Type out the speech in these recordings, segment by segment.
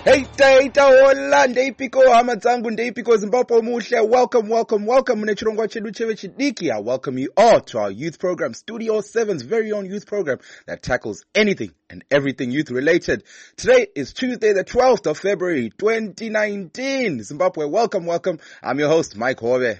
Heita hola ndeipiko hama dzangu ndeipiko Zimbabwe muhle. Welcome mune chirongwa chedu chevechidiki. I welcome you all to our youth program, Studio 7's very own youth program that tackles anything and everything youth related. Today is Tuesday the 12th of February 2019. Zimbabwe, welcome. I'm your host, Mike Hove.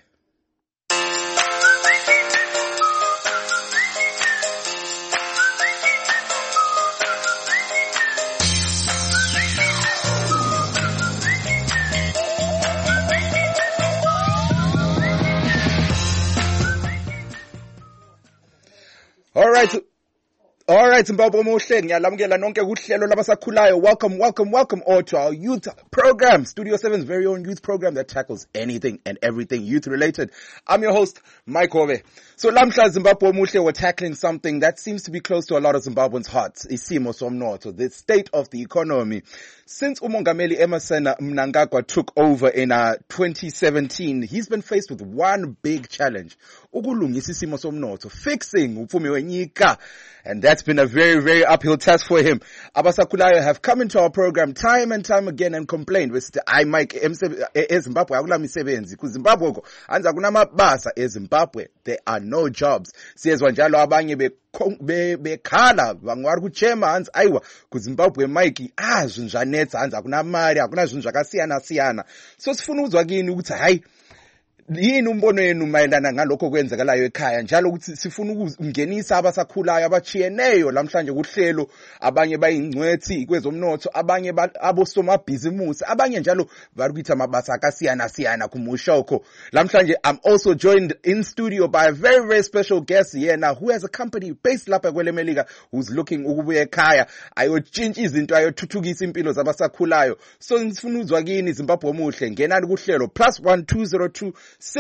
All right, Zimbabwe muhle, ngiyalamukela nonke kuhlelo labasakhulayo. Welcome all to our youth program, Studio 7's very own youth program that tackles anything and everything youth related. I'm your host, Mike Hove. So lamhla Zimbabwe muhle, we're tackling something that seems to be close to a lot of Zimbabweans' hearts, isimo somnotho, the state of the economy. Since uMongameli Emmerson Mnangagwa took over in 2017, he's been faced with one big challenge: ukulungisa isimo somnotho, fixing upfumi wenyika. And that's been a very, very uphill task for him. Abasakhulayo have come into our program time and time again and complained with Mike Zimbabwe akula misebenzi ku Zimbabwe ko anza kunamabasa eZimbabwe, there are no jobs. Siyezwa njalo abanye bekhala bangwari kuchema hanzi aiwa ku Zimbabwe Mike zvinjanetsa hanzi akuna mari akuna zvinhu zvakasiyana. So sifuna uzwa kini ukuthi hayi yini umbono wenu mayelana ngalokho kwenzakalayo ekhaya, njalo ukuthi sifuna ukungenisa abasakhulayo abachiyeneyo lamhlanje kuhlelo, abanye bayingcwethi kwezomnotho, abanye abosomabhizimusi, abanye njalo bari kuitha mabasa akasiyana kumushoko. Lamhlanje I'm also joined in studio by a very, very special guest here now who has a company based lapha kwelemelika, who's looking ukubuya ekhaya ayotshintsha izinto, ayothuthukisa impilo zabasakhulayo. So sifuna uzwa kini Zimbabwe muhle, ngenani kuhlelo +1202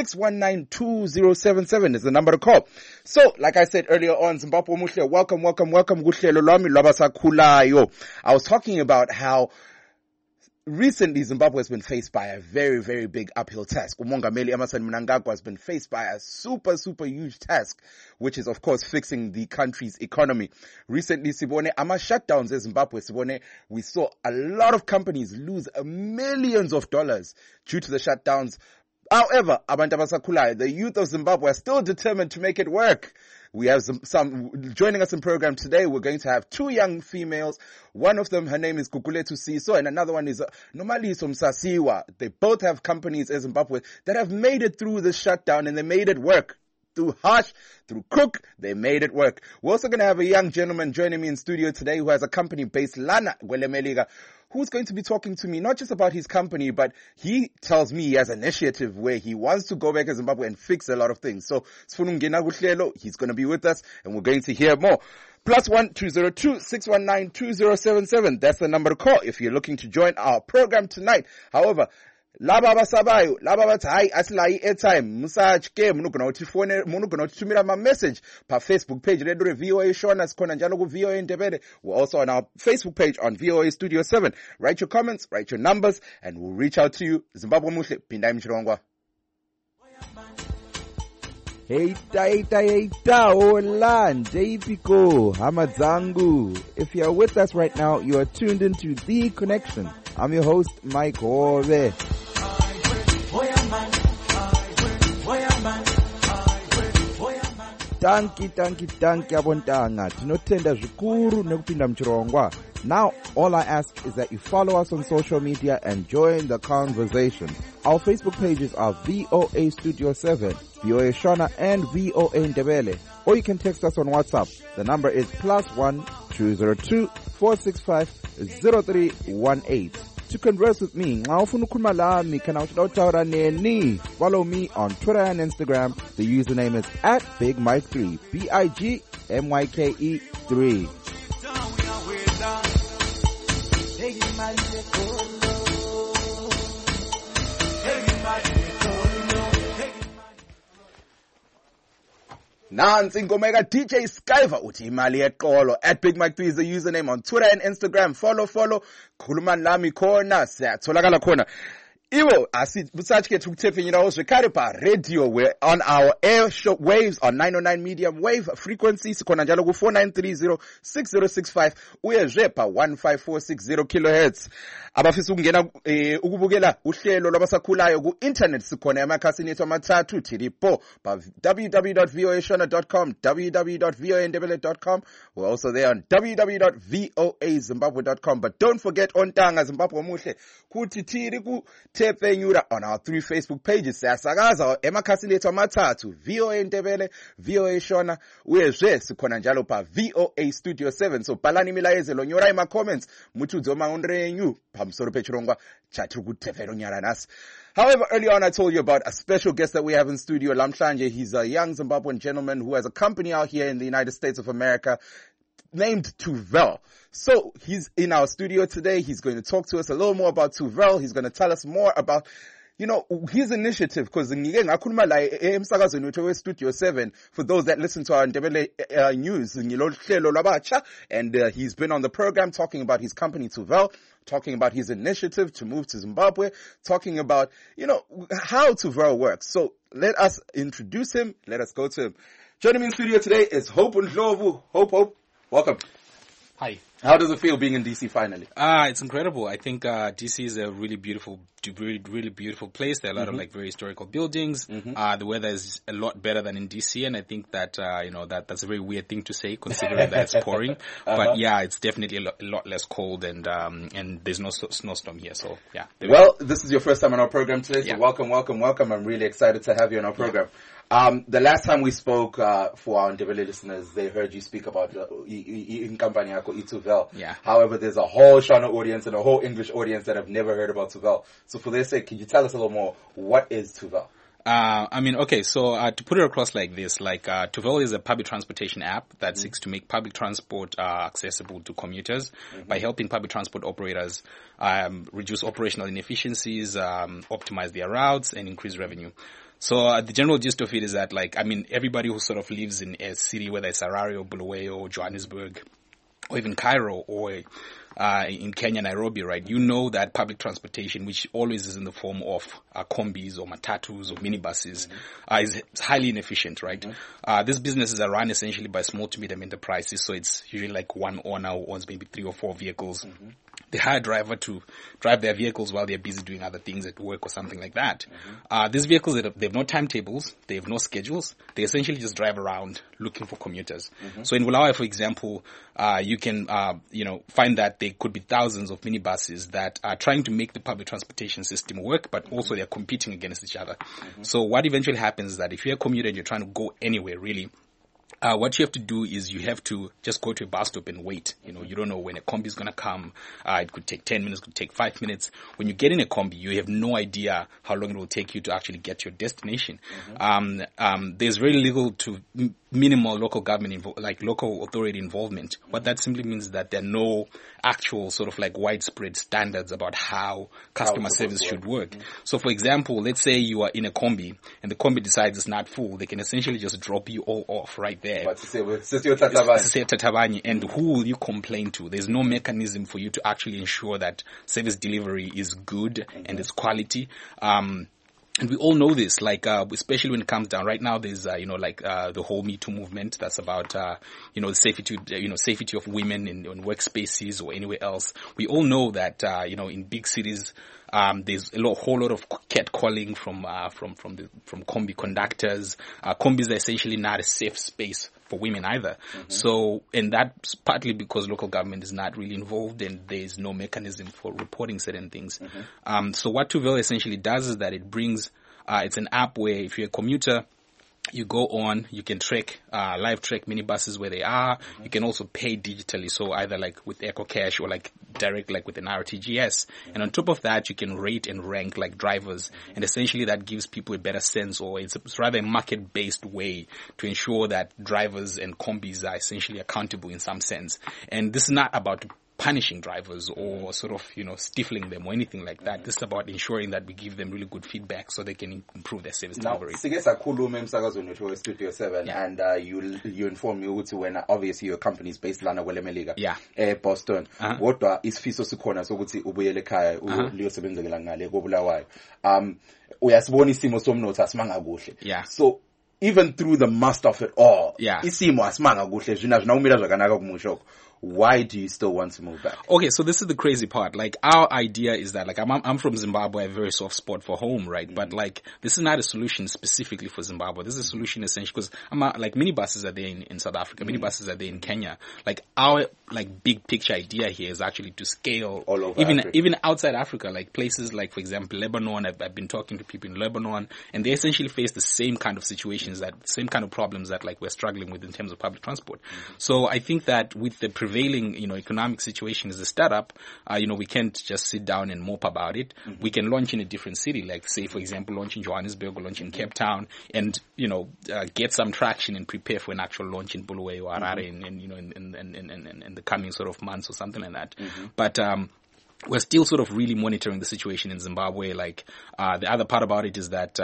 6192077 is the number to call. So, like I said earlier on, Zimbabwe muhle, welcome kuhlelo lwami lwabasakhulayo. I was talking about how recently Zimbabwe has been faced by a very, very big uphill task. uMongameli Emmerson Mnangagwa has been faced by a super huge task, which is of course fixing the country's economy. Recently, sibone ama shutdowns in Zimbabwe, we saw a lot of companies lose millions of dollars due to the shutdowns. However, abantu abasakhulayo, the youth of Zimbabwe are still determined to make it work. We have some joining us in program today. We're going to have two young females. One of them, her name is Gugulethu Siso, and another one is Nomaliso Msasiwa. They both have companies in Zimbabwe that have made it through the shutdown, and they made it work. Through harsh, through crook, they made it work. We're also going to have a young gentleman joining me in studio today who has a company based Lana Gwelemeliga, who's going to be talking to me not just about his company, but he tells me he has an initiative where he wants to go back to Zimbabwe and fix a lot of things. So, he's going to be with us and we're going to hear more. +1202 6192077. That's the number to call if you're looking to join our program tonight. However, laba abasabayo, laba bathi hayi asilayi airtime, musachike munogona ukuthi phone, munogona ukuthi thumela ama message pa Facebook page ledu VOA Shona, sikhona njalo ku VOA Ndebele. We're also on our Facebook page on VOA Studio 7. Write your comments, write your numbers, and we'll reach out to you. Zimbabwe muhle, Pindai Mchirongwa. Heita, hola, ndeipiko, hamadzangu. If you're with us right now, you are tuned into The Connection. I'm your host, Mike Hove. Tanki abontanga, tinotenda zvikuru nekupinda mchirongwa. Now, all I ask is that you follow us on social media and join the conversation. Our Facebook pages are VOA Studio 7, VOA Shona, and VOA Ndebele. Or you can text us on WhatsApp. The number is +1 465 0318. To converse with me, follow me on Twitter and Instagram. The username is @BigMike3, BIGMYKE3. Nansi ingoma eka DJ Skyver uthi imali yeqolo. @BigMike3 is the username on Twitter and Instagram. Follow. Khuluma nami khona, siyatholakala khona. Iwo, asibusachke tukutephenyera zvekare radio. We're on our air show waves on 909 medium wave frequency. Sikhona njalo ku 4930-6065 uyezve pa 15460 kilohertz. Abafisa ukungena ukubukela uhlelo lwabasakhulayo ku internet sikhona emakhasini ethu amathathu tiripo pa www.voashona.com, www.voandebele.com. We're also there on www.voazimbabwe.com. But don't forget Ontanga Zimbabwe Muhle kuthi tiri ku Tephenyura on our 3 Facebook pages. Siyasakaza emakhasini ethu amathathu VOA Ndebele, VOA Shona, uyezwe sikhona njalo pa VOA Studio 7. So balani imilayezelo nyora ima comments mutudzo maunrenyu pamsoro pechirongwa chatiri kutefera nyara nasi. However, earlier on I told you about a special guest that we have in studio, Lamhlanje. He's a young Zimbabwean gentleman who has a company out here in the United States of America named Tuvel. So he's in our studio today. He's going to talk to us a little more about Tuvel. He's going to tell us more about, you know, his initiative, because Studio 7, for those that listen to our Ndebele news, and he's been on the program talking about his company Tuvel, talking about his initiative to move to Zimbabwe, talking about, you know, how Tuvel works. So let us introduce him. Let us go to him. Joining me in studio today is Hope Ndlovu. Hope, welcome. Hi. How does it feel being in DC finally? It's incredible. I think DC is a really beautiful place. There are a lot of like very historical buildings. The weather is a lot better than in DC, and I think that that's a very weird thing to say considering that it's pouring. But yeah, it's definitely a lot less cold, and there's no snowstorm here. So yeah. Well, this is your first time on our program today, so welcome. I'm really excited to have you on our program. The last time we spoke, for our Ndebele listeners, they heard you speak about in company Tuvel. Yeah. However, there's a whole Shona audience and a whole English audience that have never heard about Tuvel. So for their sake, can you tell us a little more? What is Tuvel? To put it across like this, Tuvel is a public transportation app that seeks to make public transport accessible to commuters by helping public transport operators reduce operational inefficiencies, optimize their routes, and increase revenue. So the general gist of it is that, everybody who sort of lives in a city, whether it's Harare or Bulawayo or Johannesburg, or even Cairo or in Kenya, Nairobi, right? You know that public transportation, which always is in the form of combis or matatus or minibuses, is highly inefficient, right? These businesses are run essentially by small to medium enterprises, so it's usually like one owner who owns maybe 3 or 4 vehicles. They hire a driver to drive their vehicles while they're busy doing other things at work or something like that. These vehicles, they have no timetables, they have no schedules. They essentially just drive around looking for commuters. So in Bulawayo, for example, you can, find that there could be thousands of minibuses that are trying to make the public transportation system work, but also they're competing against each other. So what eventually happens is that if you're a commuter and you're trying to go anywhere, really, what you have to do is you have to just go to a bus stop and wait. You don't know when a combi is going to come. It could take 10 minutes, it could take 5 minutes. When you get in a combi, you have no idea how long it will take you to actually get to your destination. There's very little to minimal local government, local authority involvement. What that simply means is that there are no actual sort of like widespread standards about how customer service should work. So for example, let's say you are in a combi and the combi decides it's not full. They can essentially just drop you all off right there. But and who will you complain to? There's no mechanism for you to actually ensure that service delivery is good and it's quality. And we all know this, especially when it comes down. Right now, there's, the whole Me Too movement that's about, the safety of women in workspaces or anywhere else. We all know that, in big cities, there's whole lot of catcalling from combi conductors. Combis are essentially not a safe space for women either. So, and that's partly because local government is not really involved and there's no mechanism for reporting certain things. So what Tuvel essentially does is that it brings, it's an app where if you're a commuter, you go on, you can live track minibuses where they are. You can also pay digitally. So either with EcoCash or direct with an RTGS. And on top of that, you can rate and rank drivers. And essentially that gives people a better sense, or it's rather a market-based way to ensure that drivers and combis are essentially accountable in some sense. And this is not about punishing drivers or sort of, stifling them or anything like that. This is about ensuring that we give them really good feedback so they can improve their service delivery. Studio 7, and you inform me when obviously your company is based lana Meliga, Boston. What is Fiso Sukona so ubuyele ekhaya uliyosebenzela ngale koBulawayo. Uyasibona isimo somnotho asimanga kuhle. So even through the must of it all, isimo asimanga kuhle zvina zvinaumira zvakanaka kumushoko. Why do you still want to move back? Okay, so this is the crazy part. Like, our idea is that, like, I'm from Zimbabwe, I have a very soft spot for home, right? Mm-hmm. But, like, this is not a solution specifically for Zimbabwe. This is a solution essentially because, like, minibuses are there in South Africa, minibuses are there in Kenya. Like, our, like, big picture idea here is actually to scale all over even outside Africa, like places like, for example, Lebanon. I've been talking to people in Lebanon, and they essentially face the same kind of situations, same kind of problems that, like, we're struggling with in terms of public transport. Mm-hmm. So I think that with the prevailing, economic situation as a startup, we can't just sit down and mope about it. Mm-hmm. We can launch in a different city, like, say, for example, launch in Johannesburg or launch in Cape Town, and get some traction and prepare for an actual launch in Bulawayo or Harare in the coming sort of months or something like that. Mm-hmm. But we're still sort of really monitoring the situation in Zimbabwe. Like, the other part about it is that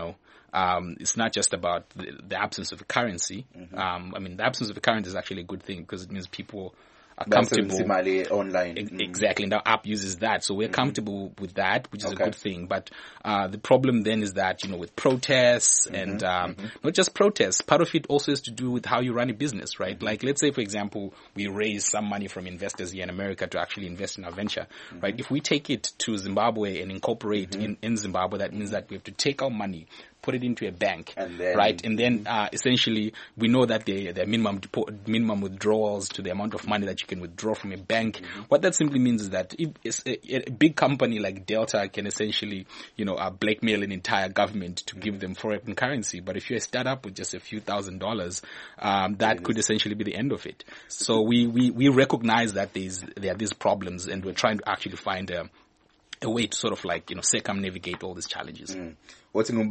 it's not just about the absence of a currency. Mm-hmm. The absence of a currency is actually a good thing because it means people are comfortable online. Exactly, and our app uses that, so we're comfortable with that, which is a good thing. But the problem then is that with protests and not just protests, part of it also has to do with how you run a business, right? Mm-hmm. Like, let's say, for example, we raise some money from investors here in America to actually invest in our venture, right? If we take it to Zimbabwe and incorporate in Zimbabwe, that means that we have to take our money, put it into a bank, right? And then essentially we know that there are minimum withdrawals to the amount of money that you can withdraw from a bank. Mm-hmm. What that simply means is that if a big company like Delta can essentially, blackmail an entire government to give them foreign currency. But if you're a startup with just a few $1,000s, that could essentially be the end of it. So we recognize that there are these problems, and we're trying to actually find a way to sort of circumnavigate all these challenges. Hope, and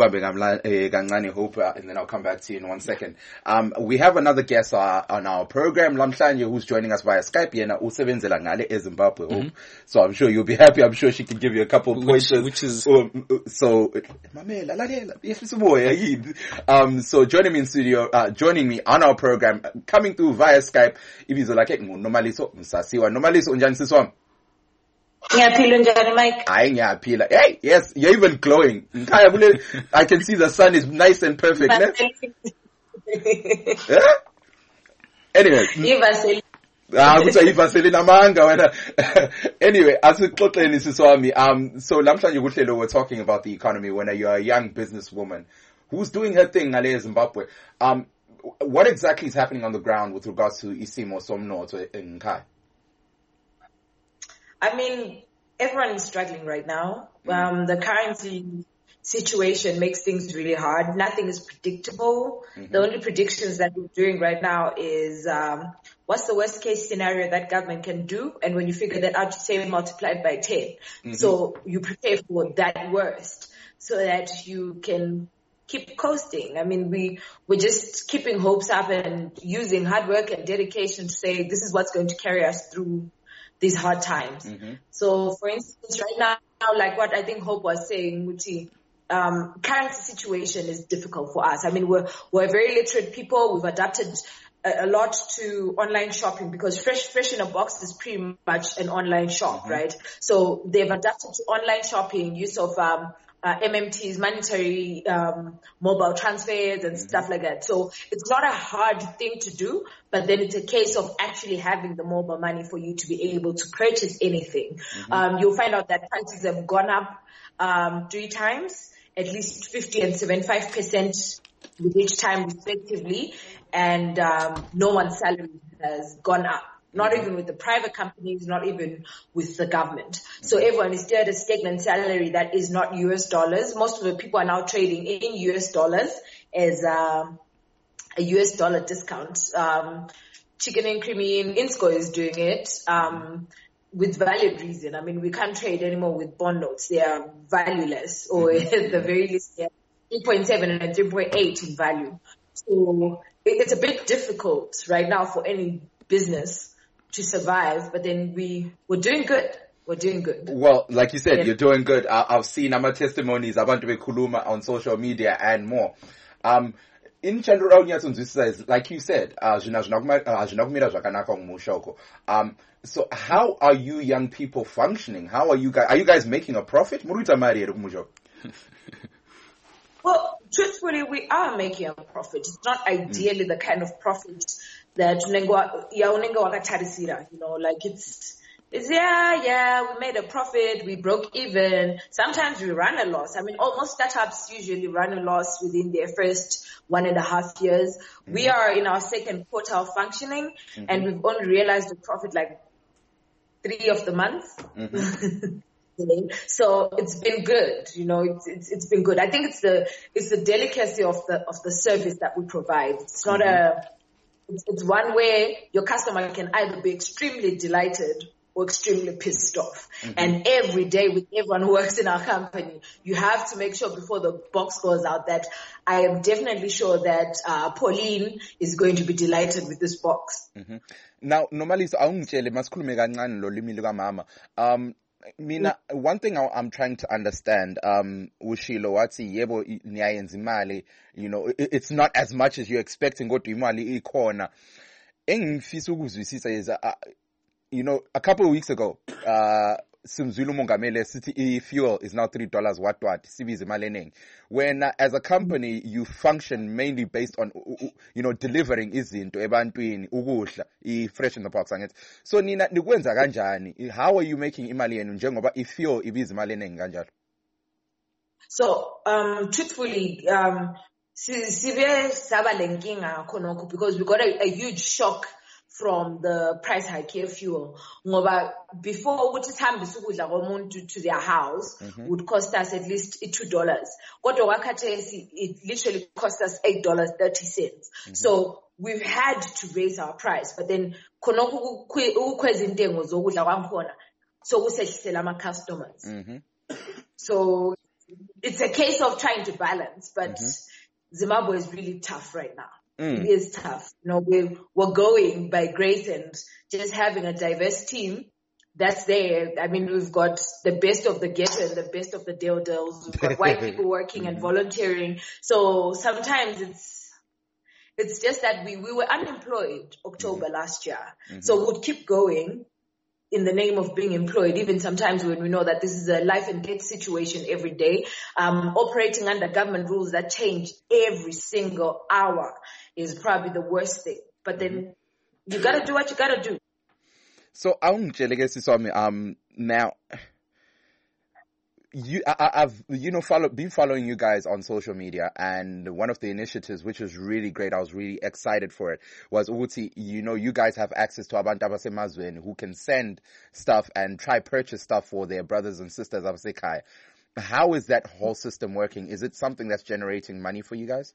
then I'll come back to you in 1 second. We have another guest on our program, Lamhlanje, who's joining us via Skype. Usebenzela ngale eZimbabwe. So I'm sure you'll be happy. I'm sure she can give you a couple of pointers. Which is so joining me in studio, joining me on our program, coming through via Skype. Nomaliso unjani siswami? Ngiyaphila njani Mike? Hayi ngiyaphila. Hey, yes, you're even glowing. I can see the sun is nice and perfect. Anyway. Anyway, asixoxeni siswami. So lamhlanje kuhlelo we're talking about the economy when you're a young businesswoman who's doing her thing ngale Zimbabwe. What exactly is happening on the ground with regards to isimo somnotho in Kai? Everyone is struggling right now. The currency situation makes things really hard. Nothing is predictable. Mm-hmm. The only predictions that we're doing right now is what's the worst case scenario that government can do, and when you figure that out, you say multiplied by 10. Mm-hmm. So you prepare for that worst so that you can keep coasting. We're just keeping hopes up and using hard work and dedication to say this is what's going to carry us through these hard times. Mm-hmm. So, for instance, right now, like what I think Hope was saying, Muti, currency situation is difficult for us. We're very literate people. We've adapted a lot to online shopping because Fresh in a Box is pretty much an online shop, right? So they've adapted to online shopping, use of MMTs, monetary mobile transfers and stuff like that. So it's not a hard thing to do, but then it's a case of actually having the mobile money for you to be able to purchase anything. Mm-hmm. You'll find out that prices have gone up 3 times, at least 50 and 75% with each time respectively, and no one's salary has gone up. Not even with the private companies, not even with the government. So everyone is still at a stagnant salary that is not US dollars. Most of the people are now trading in US dollars as a US dollar discount. Chicken and Creamy in Insco is doing it with valid reason. We can't trade anymore with bond notes. They are valueless, or at the very least, they're 3.7 and 3.8 in value. So it's a bit difficult right now for any business to survive, but then we're doing good. We're doing good. Well, like you said, you're doing good. I've seen our testimonies, abantu bekhuluma on social media and more. In general, like you said, so how are you young people functioning? How are you guys making a profit? Well, truthfully, we are making a profit. It's not ideally the kind of profit that like it's yeah, we made a profit, we broke even. Sometimes we run a loss. I mean, almost startups usually run a loss within their first 1.5 years. Mm-hmm. We are in our second quarter of functioning, and we've only realized the profit like 3 of the months. Mm-hmm. So it's been good, it's been good. I think it's the delicacy of the service that we provide. It's not it's one way your customer can either be extremely delighted or extremely pissed off. Mm-hmm. And every day with everyone who works in our company, you have to make sure before the box goes out that I am definitely sure that Pauline is going to be delighted with this box. Mm-hmm. Now, normally, Mina, one thing I'm trying to understand, Ushilo, whatsi yebo niyayenza imali, it's not as much as you're expecting kodwa imali ikhona. Engifisa ukuzwisisa is a couple of weeks ago, Simzulu Mongamele city fuel is now $3 what sibiza imali eningi. When as a company you function mainly based on delivering izinto ebantwini ukudla fresh in the box angithi. So nina nikwenza kanjani? How are you making imali yenu njengoba fuel ibiza imali eningi kanjalo? So truthfully sibe saba lenkinga khonokho because we got a huge shock from the price hike of fuel. Ngoba before ukuthi sihambise ukudla komuntu to their house would cost us at least $2. Kodwa wakhathesi it literally cost us $8.30. So we've had to raise our price, but then khonokho ukukhweza intengo zokudla kwangikhona so kusehlisela ama customers. So it's a case of trying to balance, but Zimbabwe is really tough right now. It is tough. We're going by grace and just having a diverse team that's there. I mean, we've got the best of the ghetto and the best of the dildos. We've got white people working and volunteering. So sometimes it's just that we were unemployed October last year. So we'd keep going in the name of being employed, even sometimes when we know that this is a life and death situation every day. Operating under government rules that change every single hour is probably the worst thing. But then you gotta do what you gotta do. So now I've been following you guys on social media, and one of the initiatives which was really great, I was really excited for it, was ukuthi you guys have access to abantu abasemazweni who can send stuff and try purchase stuff for their brothers and sisters abasekhaya. How is that whole system working? Is it something that's generating money for you guys?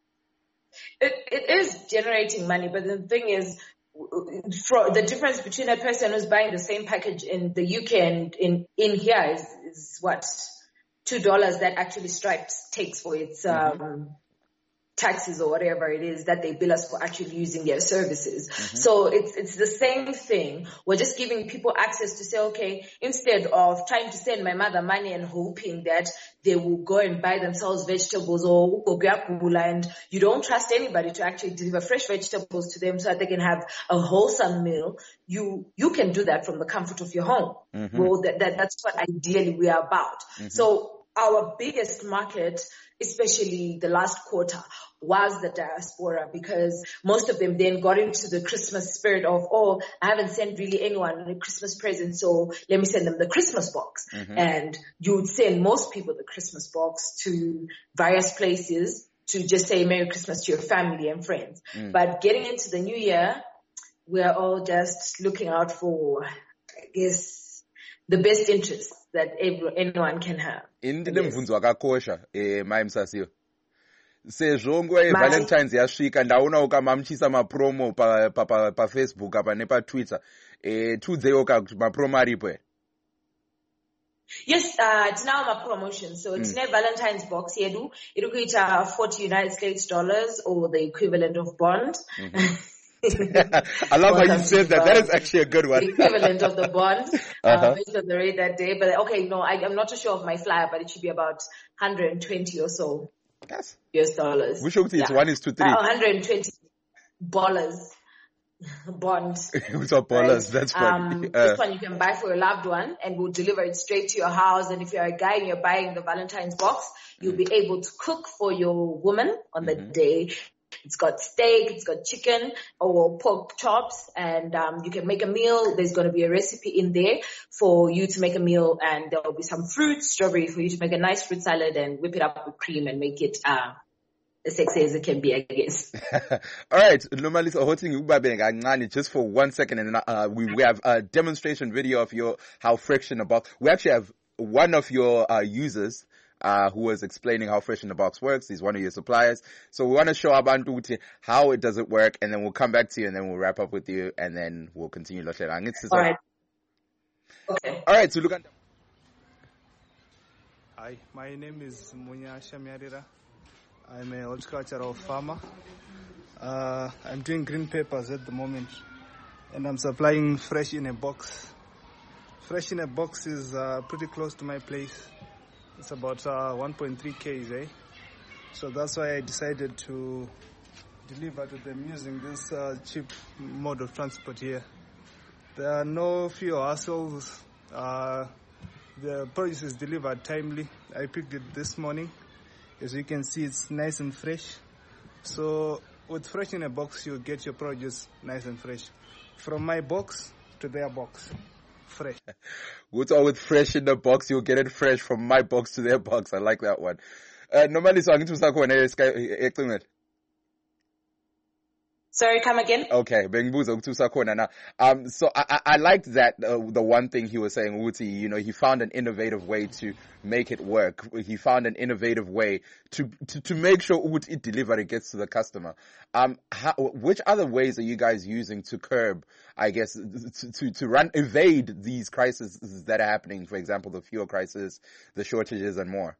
It is generating money, but the thing is, the difference between a person who's buying the same package in the UK and in here is what $2 that actually Stripes takes for its taxes or whatever it is that they bill us for actually using their services. So it's the same thing. We're just giving people access to say, okay, instead of trying to send my mother money and hoping that they will go and buy themselves vegetables or and you don't trust anybody to actually deliver fresh vegetables to them so that they can have a wholesome meal, you can do that from the comfort of your home. Well, that's what ideally we are about. So our biggest market, especially the last quarter, was the diaspora, because most of them then got into the Christmas spirit of, I haven't sent really anyone a Christmas present, so let me send them the Christmas box. And you would send most people the Christmas box to various places to just say Merry Christmas to your family and friends. But getting into the new year, we're all just looking out for, I guess, the best interest that anyone can have. Sezvongwe Valentine's yasvika ndaona ukamamchisa mapromo pa Facebook apa nepa Twitter tudzeyo mapromo aripo. Yes, it's now my promotion. So it's a Valentine's box yedu. It'll get $40 United States or the equivalent of bond. I love how you said that. That is actually a good one. The equivalent of the bond, based on the rate that day. But okay, no, I'm not too sure of my flyer, but it should be about 120 or so. Yes. US dollars. Which it's 1:3. 120 dollars bond. It's all dollars. Right? That's funny. This one you can buy for your loved one, and we'll deliver it straight to your house. And if you're a guy and you're buying the Valentine's box, you'll be able to cook for your woman on the day. It's got steak, it's got chicken or pork chops, and you can make a meal. There's going to be a recipe in there for you to make a meal, and there will be some fruit, strawberry, for you to make a nice fruit salad and whip it up with cream and make it as sexy as it can be, I guess. All right, just for 1 second, and we have a demonstration video of how Fresh in a Box. We actually have one of your users who was explaining how Fresh in the Box works. He's one of your suppliers. So we want to show Abantu how it does work, and then we'll come back to you, and then we'll wrap up with you, and then we'll continue. All right. Okay. All right, so look at. Hi, my name is Munya Shamyarira. I'm a horticultural farmer. I'm doing green peppers at the moment, and I'm supplying Fresh in a Box. Fresh in a Box is pretty close to my place. It's about 1.3 km, so that's why I decided to deliver to them using this cheap mode of transport here. There are no fuel hassles. The produce is delivered timely. I picked it this morning. As you can see, it's nice and fresh. So with Fresh in a Box, you get your produce nice and fresh. From my box to their box. Fresh. With Fresh in the Box, you'll get it fresh from my box to their box. I like that one. Normally, so I'm going to Sorry, come again? Okay, so I liked that, the one thing he was saying, Uti, he found an innovative way to make it work. He found an innovative way to make sure it delivery gets to the customer. Which other ways are you guys using to curb, I guess, to evade these crises that are happening? For example, the fuel crisis, the shortages and more.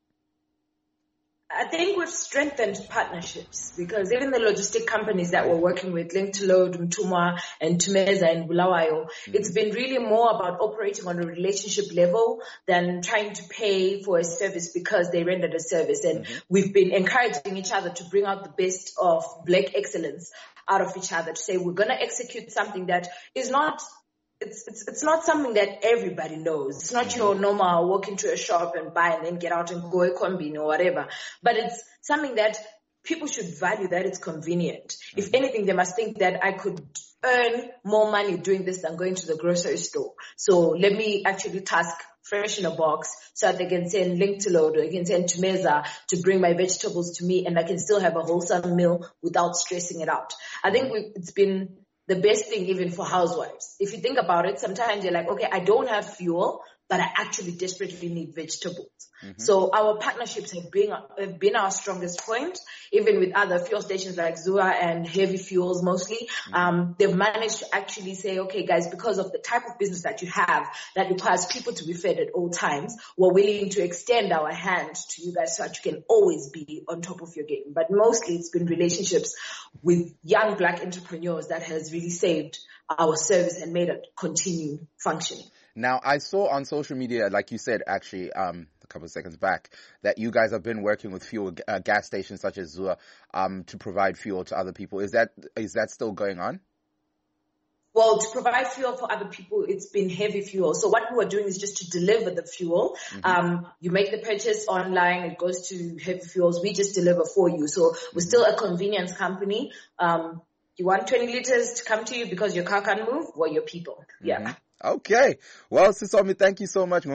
I think we've strengthened partnerships because even the logistic companies that we're working with, Link to Load, Mtumwa, and Tumeza and Bulawayo, it's been really more about operating on a relationship level than trying to pay for a service because they rendered a service. And we've been encouraging each other to bring out the best of Black excellence out of each other, to say we're going to execute something that is not it's not something that everybody knows. It's not your normal walk into a shop and buy and then get out and go a combine or whatever. But it's something that people should value, that it's convenient. If anything, they must think that I could earn more money doing this than going to the grocery store. So let me actually task Fresh in a Box so that they can send Link to Load or they can send Tumeza to bring my vegetables to me and I can still have a wholesome meal without stressing it out. I think it's been the best thing even for housewives. If you think about it, sometimes you're like, okay, I don't have fuel, but I actually desperately need vegetables. So our partnerships have been our strongest point, even with other fuel stations like Zua and Heavy Fuels mostly. They've managed to actually say, okay, guys, because of the type of business that you have that requires people to be fed at all times, we're willing to extend our hand to you guys so that you can always be on top of your game. But mostly it's been relationships with young Black entrepreneurs that has really saved our service and made it continue functioning. Now, I saw on social media, like you said, actually, a couple of seconds back, that you guys have been working with fuel gas stations such as Zua to provide fuel to other people. Is that still going on? Well, to provide fuel for other people, it's been Heavy Fuel. So what we were doing is just to deliver the fuel. You make the purchase online, it goes to Heavy Fuels. We just deliver for you. So we're still a convenience company. You want 20 liters to come to you because your car can't move? Well, your people. Yeah. Okay. Well, Sisomi, thank you so much.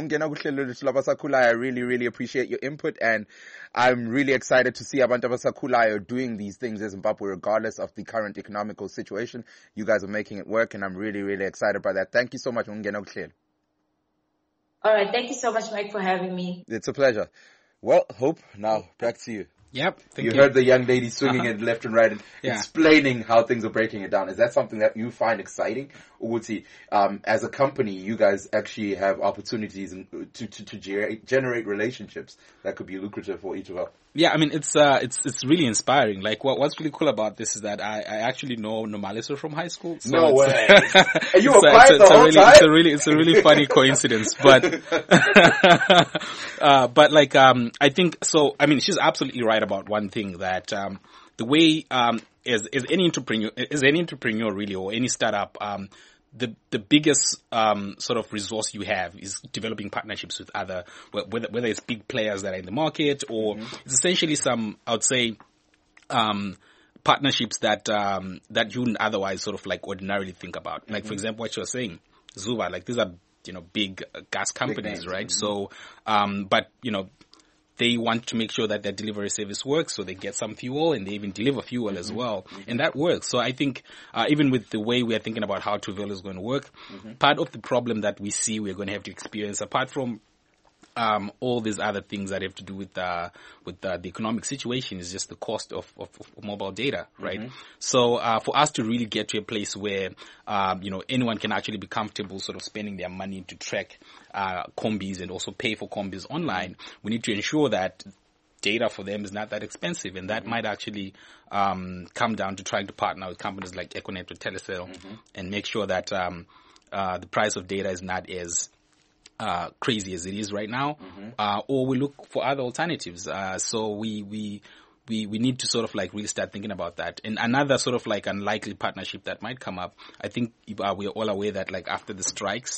I really, really appreciate your input, and I'm really excited to see Abantu Abasakulayo doing these things in Zimbabwe regardless of the current economical situation. You guys are making it work, and I'm really, really excited by that. Thank you so much. All right. Thank you so much, Mike, for having me. It's a pleasure. Well, Hope, now back to you. Yep. You heard the young lady swinging it left and right and explaining how things are breaking it down. Is that something that you find exciting? Uguti, as a company, you guys actually have opportunities to generate relationships that could be lucrative for each of us. Yeah, I mean, it's really inspiring. Like, what's really cool about this is that I actually know Nomaliso from high school. So no way. Are you quiet the whole time? It's a really funny coincidence, but, but like, I think, so, I mean, she's absolutely right about one thing, that, the way, is any entrepreneur really, or any startup, the biggest sort of resource you have is developing partnerships with other, whether it's big players that are in the market, or it's essentially some, I would say, partnerships that you wouldn't otherwise sort of like ordinarily think about. Like, for example, what you're saying, Zuba, like these are, big gas companies, right? So, but, they want to make sure that their delivery service works, so they get some fuel, and they even deliver fuel as well. And that works. So I think, even with the way we are thinking about how Tuvelo is going to work, part of the problem that we see we're going to have to experience, apart from all these other things that have to do with the economic situation, is just the cost of mobile data, right? So, for us to really get to a place where, anyone can actually be comfortable sort of spending their money to track, combis and also pay for combis online, we need to ensure that data for them is not that expensive, and that might actually, come down to trying to partner with companies like Econet or Telecel and make sure that, the price of data is not as crazy as it is right now, or we look for other alternatives. So we need to sort of like really start thinking about that. And another sort of like unlikely partnership that might come up, I think we are all aware that like after the strikes,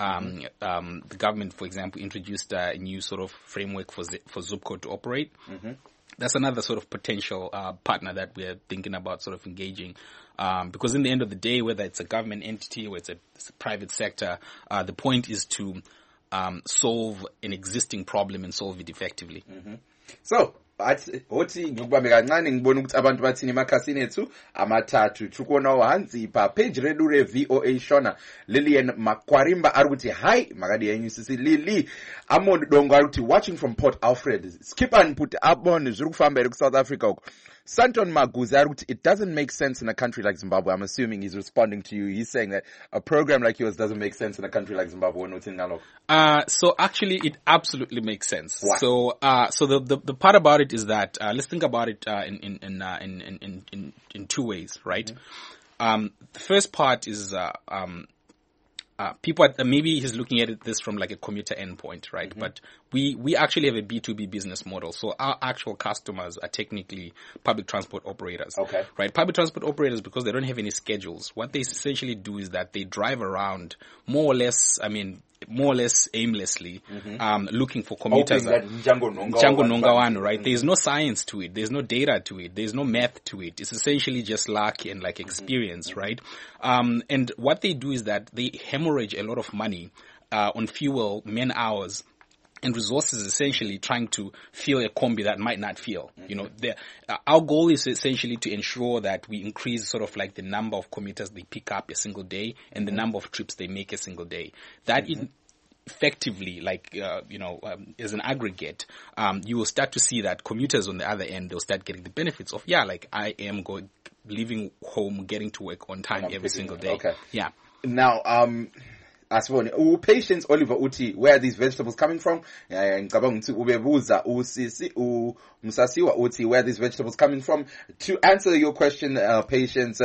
the government, for example, introduced a new sort of framework for Zupco to operate. That's another sort of potential partner that we're thinking about sort of engaging. Because in the end of the day, whether it's a government entity or it's a private sector, the point is to solve an existing problem and solve it effectively. So, hothi ngikubambe kancane ngibona ukuthi abantu bathini emakhasini ethu amathathu tukona uhanzi pa page redu re VOA Shona Lillian Makwarimba ari kuti hi makadi yenyu sisi Lili Amond Dongo ari kuti watching from Port Alfred skip and put up on zviri kufamba ku South Africa uko. Santon Maguza ari kuti it doesn't make sense in a country like Zimbabwe. I'm assuming he's responding to you. He's saying that a program like yours doesn't make sense in a country like Zimbabwe. So actually it absolutely makes sense. Why? So the part about it is that let's think about it in two ways, right? The first part is people maybe he's looking at this from like a commuter endpoint, right? But we actually have a B2B business model. So our actual customers are technically public transport operators. Okay. Right? Public transport operators, because they don't have any schedules, what they essentially do is that they drive around more or less aimlessly, looking for commuters. Django Nongawano, right? There's no science to it. There's no data to it. There's no math to it. It's essentially just luck and like experience, right? And what they do is that they hemorrhage a lot of money, on fuel, man hours, and resources, essentially trying to fill a combi that might not fill. Our goal is essentially to ensure that we increase sort of like the number of commuters they pick up a single day and the number of trips they make a single day. That effectively, like, as an aggregate, you will start to see that commuters on the other end, they'll start getting the benefits of, like I am leaving home, getting to work on time every single day. Okay. Yeah. Now, Patience Oliver Uti, where are these vegetables coming from? Musasiwa Uti, where are these vegetables coming from? To answer your question, Patience,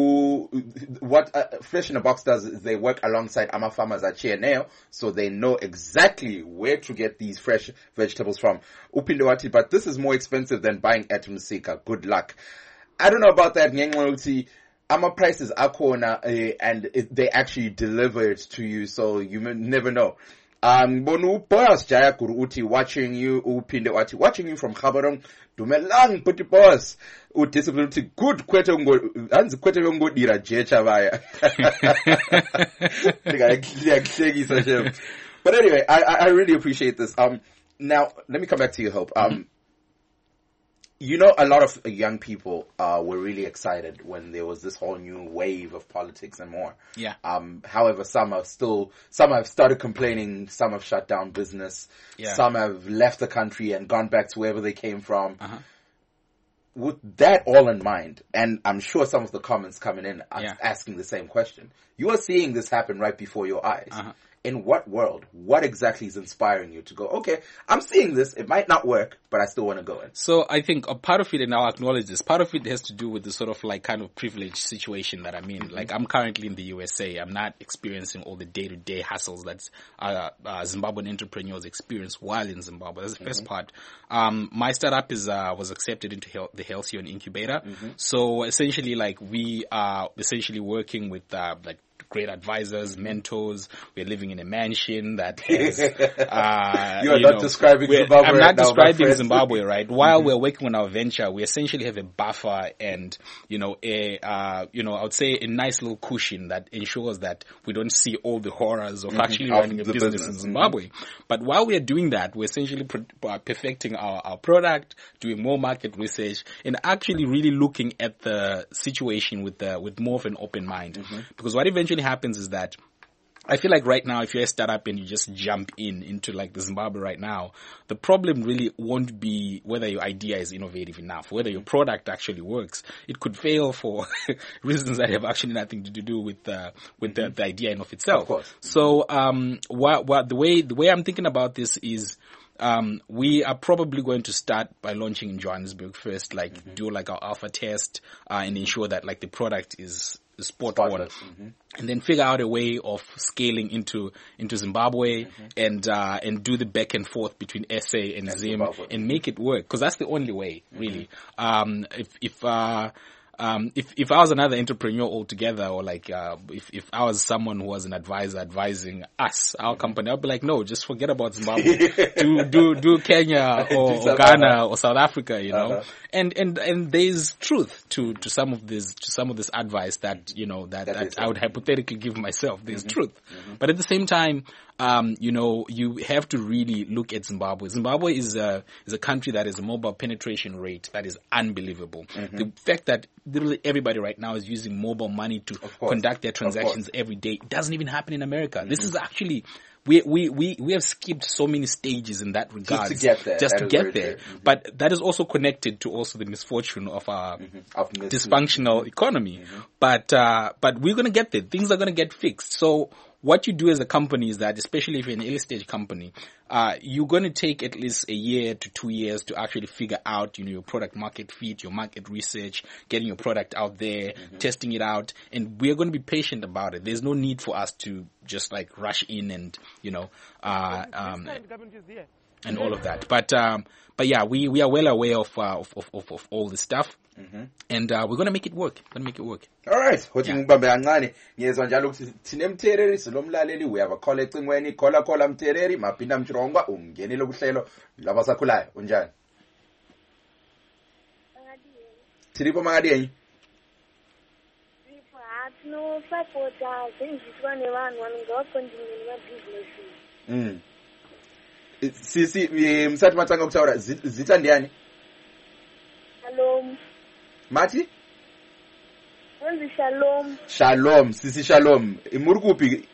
what Fresh in a Box does is they work alongside Ama farmers at Chieneo, so they know exactly where to get ththese fresh vegetables from. Upindewati, but this is more expensive than buying at Musika. Good luck. I don't know about that, Uti. Ama prices are corner, and they actually deliver it to you, so you may never know. Bonu boss Jaya Kuru Uti watching you, Upinde Wati watching you from Gaborone. Dumelang puti boss. Discipline good kwete ngo dira jecha vaya. But anyway, I really appreciate this. Now let me come back to you, Hope. A lot of young people were really excited when there was this whole new wave of politics and more. Yeah. However, some have started complaining, some have shut down business, some have left the country and gone back to wherever they came from. with that all in mind, and I'm sure some of the comments coming in are Yeah. asking the same question. You are seeing this happen right before your eyes. Uh-huh. In what world? What exactly is inspiring you to go, okay, I'm seeing this, it might not work, but I still want to go in? So I think a part of it, and I'll acknowledge this, part of it has to do with the sort of like kind of privileged situation that I'm in. Like I'm currently in the USA. I'm not experiencing all the day-to-day hassles that Zimbabwean entrepreneurs experience while in Zimbabwe. That's the first part. My startup was accepted into the Halcyon Incubator. So essentially, like we are essentially working with like great advisors, mentors. We're living in a mansion that has, You're not describing Zimbabwe. I'm not right describing now, Zimbabwe, right? While we're working on our venture, we essentially have a buffer and, I would say a nice little cushion that ensures that we don't see all the horrors of actually running a business in Zimbabwe. But while we're doing that, we're essentially perfecting our product, doing more market research, and actually really looking at the situation with more of an open mind. Because what eventually happens is that I feel like right now, if you're a startup and you just jump into like the Zimbabwe right now, the problem really won't be whether your idea is innovative enough, whether your product actually works. It could fail for reasons that have actually nothing to do with the idea in of itself. Of course. So, the way I'm thinking about this is, we are probably going to start by launching in Johannesburg first, like do like our alpha test, and ensure that like the product is spot on, and then figure out a way of scaling into Zimbabwe and do the back and forth between SA and Zim Zimbabwe. and make it work, because that's the only way, really. If I was another entrepreneur altogether, or like if I was someone who was an advisor advising us, our company, I'd be like, no, just forget about Zimbabwe. do Kenya or Ghana or South Africa, you know. And there's truth to some of this advice that that I would hypothetically give myself. There's truth, but at the same time, you have to really look at Zimbabwe. Zimbabwe is a country that has a mobile penetration rate that is unbelievable. The fact that literally everybody right now is using mobile money to conduct their transactions every day, it doesn't even happen in America. This is actually, we have skipped so many stages in that regard. Just to get there. But that is also connected to also the misfortune of our dysfunctional economy. But we're going to get there. Things are going to get fixed. So what you do as a company is that, especially if you're an early stage company, you're going to take at least a year to 2 years to actually figure out, your product market fit, your market research, getting your product out there, testing it out, and we're going to be patient about it. There's no need for us to just like rush in and, and all of that. But yeah, we are well aware of all this stuff. And we're going to make it work. All right. Hothi ngibambe kancane ngiyezwa njalo ukuthi thine mthereri silomlaleli uyabakhola ecingweni khola mthereri maphinda mchirongwa ungenile kuhlelo labasakhulayo unjani? Tiripo Magadienyi. No support zingizwa nevanhu vanonga business. Sisi msati matanga kutaura zita ndiani? Shalom. Mati? Shalom. Shalom, sisi Shalom. Muri kupi?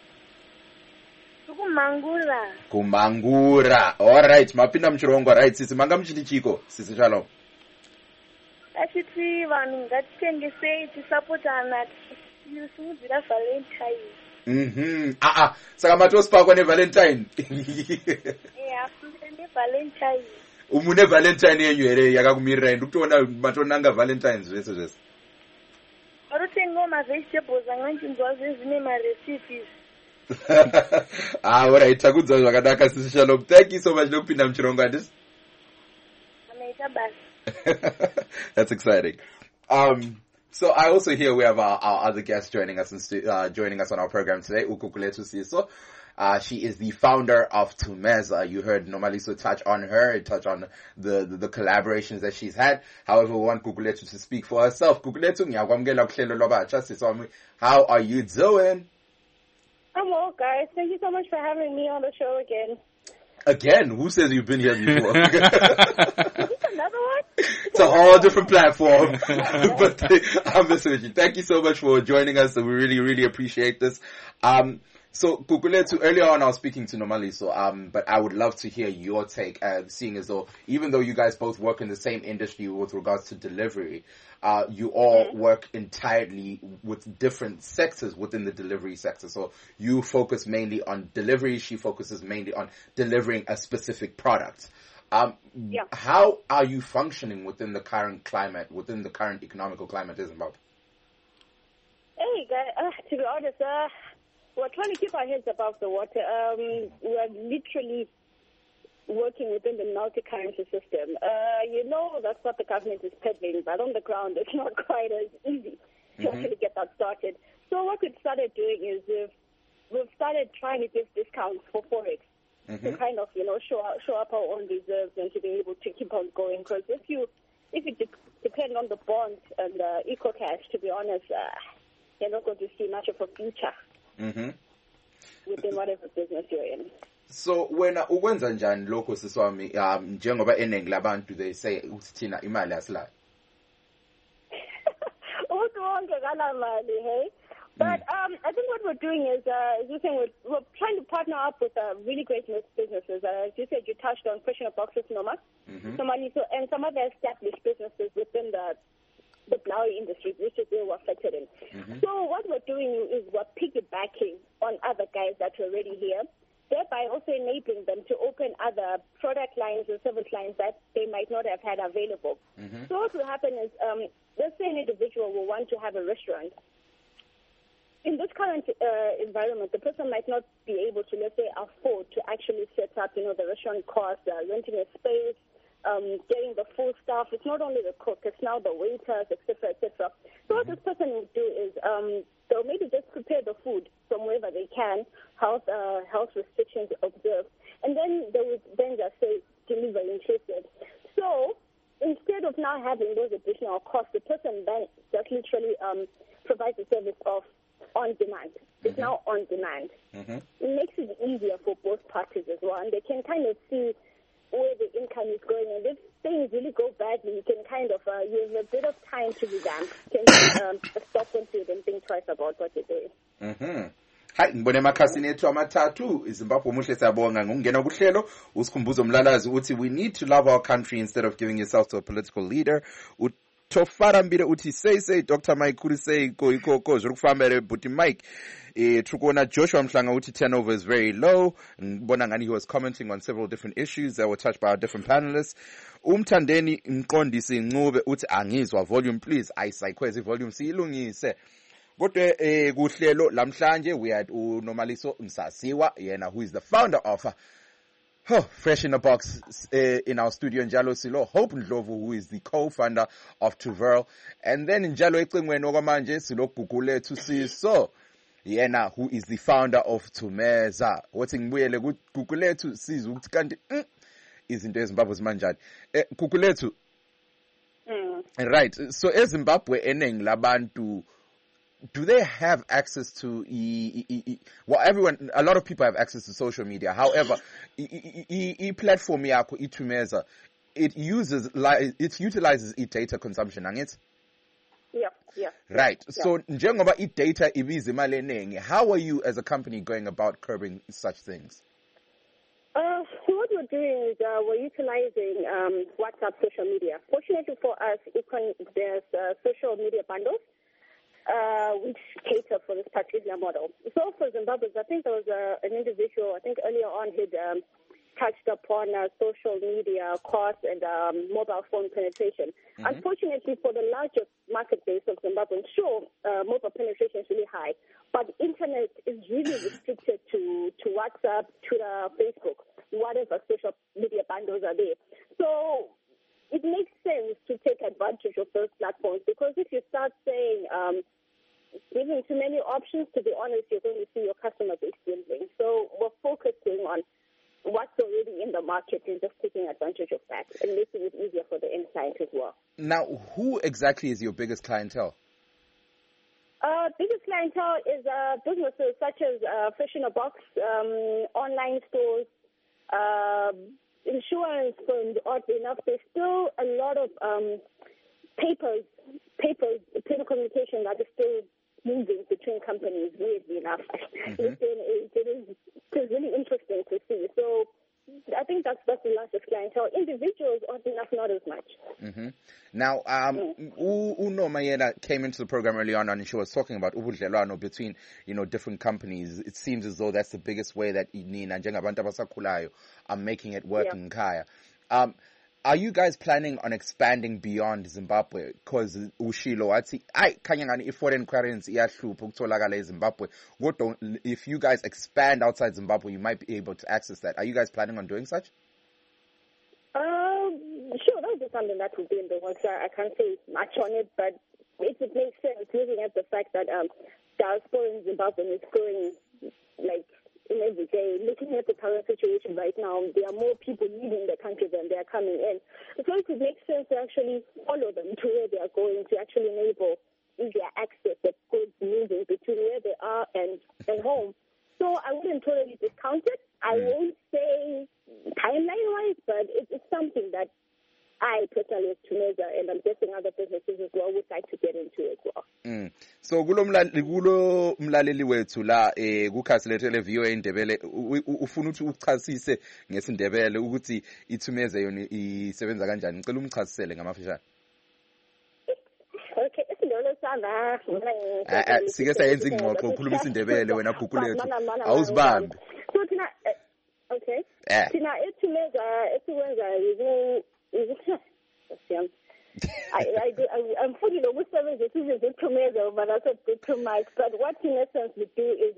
Kumangura. All right, mapinda mchirongwa. Right, sisi manga mchiti chiko. Sisi Shalom. Achiti vanhu ngatitengese tisapotana tisimudzira Valentine. Saka matosipakwa neValentine. Afune Valentine. Umune Valentine yenyu here yakakumirira ndikutoona matonanga Valentines zvese. Warutenga vegetables anganjinzwa zvine recipes. All right, takudza zvakadaka sisi Shalom. Thank you so much nokupinda muchirongo andisi. Anaita basi. That's exciting. So I also hear we have our other guest joining us on our program today, Ukukuletu Siso. She is the founder of Tumeza. You heard Nomaliso touch on her, touch on the collaborations that she's had. However, we want Kukuletu to speak for herself. Kukuletu, how are you doing? I'm well, guys. Thank you so much for having me on the show again. Again? Who says you've been here before? Is this another one? It's a whole different platform. But I'm messing with you. Thank you so much for joining us. We really, really appreciate this. So, Kukuletu, earlier on I was speaking to Nomaliso, but I would love to hear your take, seeing as though, even though you guys both work in the same industry with regards to delivery, you all work entirely with different sectors within the delivery sector. So you focus mainly on delivery, she focuses mainly on delivering a specific product. How are you functioning within the current climate, within the current economical climate in Zimbabwe? Hey, guys, to be honest, we're trying to keep our heads above the water. We're literally working within the multi-currency system. That's what the government is peddling, but on the ground, it's not quite as easy to actually get that started. So what we've started doing is we've started trying to give discounts for Forex to kind of, show up our own reserves and to be able to keep on going. Because if you depend on the bonds and EcoCash, to be honest, you're not going to see much of a future. Within whatever business you're in. So wena ukwenza njani lokho siswami njengoba eningi labantu they say ukuthi thina imali asilayo? Hey? But I think what we're doing is we're trying to partner up with really great businesses. As you said, you touched on Fresh in a Box with Noma, and some other established businesses within the Blaui industry, which is where we're affected in. So what we're doing is we're piggybacking on other guys that are already here, thereby also enabling them to open other product lines or service lines that they might not have had available. So what will happen is, let's say an individual will want to have a restaurant. In this current environment, the person might not be able to, let's say, afford to actually set up, the restaurant costs, renting a space, getting the full staff. It's not only the cook, it's now the waiters, etc., etc. So what this person will do is they'll maybe just prepare the food from wherever they can, health restrictions observed, and then they would then just say deliver inclusive. So instead of now having those additional costs, the person then just literally provides a service of on demand. It's now on demand. It makes it easier for both parties as well, and they can kind of see where the income is going. And if things really go badly, you can kind of, you have a bit of time to revamp. You can stop and think twice about what you're doing. Hayi ngibone emakhasini ethu amathathu iZimbabwe Muhle siyabonga ngokungena kuhlelo usikhumbuzo mlalazi uthi we need to love our country instead of giving yourself to a political leader. Tofara mbire uti say Dr. Mike kuri say ko zviri kufamba but Mike tukuona Joshua Mhlanga uti turnover is very low. Ngibona ngani he was commenting on several different issues that were touched by our different panelists. Umthandeni Mqondisi Ncube uti angizwa volume please ayisayikhweza volume siyilungise. Kodwa kuhlelo lamhlanje we had uNomaliso Msasiwa yena who is the founder of Fresh in a Box in our studio njalo silo Hope Ndlovu who is the co-founder of Tuverl, and then njalo ecingweni okwamanje silo Gugulethu Siso yena who is the founder of Tumeza. Wathi ngibuyele kuGugulethu sizwe ukuthi kanti izinto eZimbabwe zimanjani. Gugulethu right, so eZimbabwe eningi labantu, do they have access to a lot of people have access to social media. However, platform yakho iTumeza, it utilizes data consumption, angithi? Yeah. Right. So njengoba data ibiza imali eningi, how are you as a company going about curbing such things? So what we're doing is we're utilizing WhatsApp social media. Fortunately for us, there's social media bundles which cater for this particular model. So for Zimbabwe, I think there was an individual, I think earlier on, who'd touched upon social media costs and mobile phone penetration. Unfortunately, for the larger market base of Zimbabwe, sure, mobile penetration is really high, but internet is really restricted to WhatsApp, Twitter, Facebook, whatever social media bundles are there. So it makes sense to take advantage of those platforms, because if you start saying giving too many options, to be honest, you're going to see your customer base dwindling. So we're focusing on what's already in the market and just taking advantage of that and making it easier for the end client as well. Now, who exactly is your biggest clientele? Biggest clientele is businesses such as Fresh in a Box, online stores, insurance firms. Oddly enough, there's still a lot of papers, telecommunication that is still moving between companies, weirdly enough. It is really interesting to see. So I think that's the largest clientele. Individuals, oddly enough, not as much. Now, Unoma Yena came into the program early on and she was talking about ubudlelwano between, different companies. It seems as though that's the biggest way that Nina and njengabantu abasakhulayo are making it work in Kaya. Are you guys planning on expanding beyond Zimbabwe? Because Ushilo, if foreign currency Zimbabwe, if you guys expand outside Zimbabwe, you might be able to access that. Are you guys planning on doing such? Sure, that would be something that would be in the works. I can't say much on it, but it makes sense looking at the fact that diaspora in Zimbabwe is growing in every day. Looking at the current situation right now, there are more people leaving the country than they are coming in. So it would make sense to actually follow them to where they are going, to actually enable easier access of goods moving between where they are and home. So I wouldn't totally discount it. I won't say timeline-wise, but it's something that I personally as Tumeza, and I'm guessing other businesses as well, would like to get into as well. So kulo mlaleli wethu la kukhasi lethu leVOA indebele ufuna ukuthi uchasise ngesindebele ukuthi iThumeza yona isebenza kanjani. Ngicela umchasisele ngamafishane. Okay, isindebele sana sike sayenza ingxoxo ukhuluma isindebele wena gugu lethu awuzibambi. So thina thina iThumeza esikwenza I'm fully over 7 decisions to Tumeza, but that's a bit too much. But what in essence we do is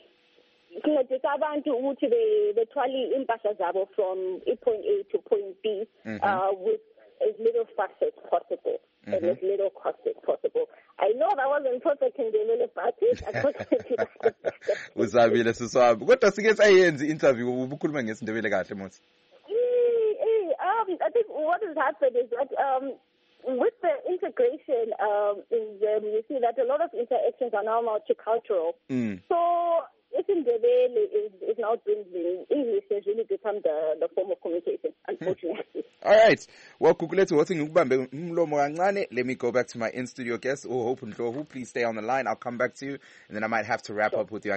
the trolley impasha zabo from point A to point B with as little fuss as possible and as little cost as possible. I know that wasn't perfect in the middle part. Uzabile siswami. Kodwa sike sayenza interview ubukhuluma ngesindebele kahle mos. I think what has happened is that with the integration you see that a lot of interactions are now multicultural. So Isindebele is now bringing English has really become the form of communication, unfortunately. All right. Well, Kukulethu, let me go back to my in-studio guest, Hope Ndlovu. Please stay on the line. I'll come back to you, and then I might have to wrap up with you.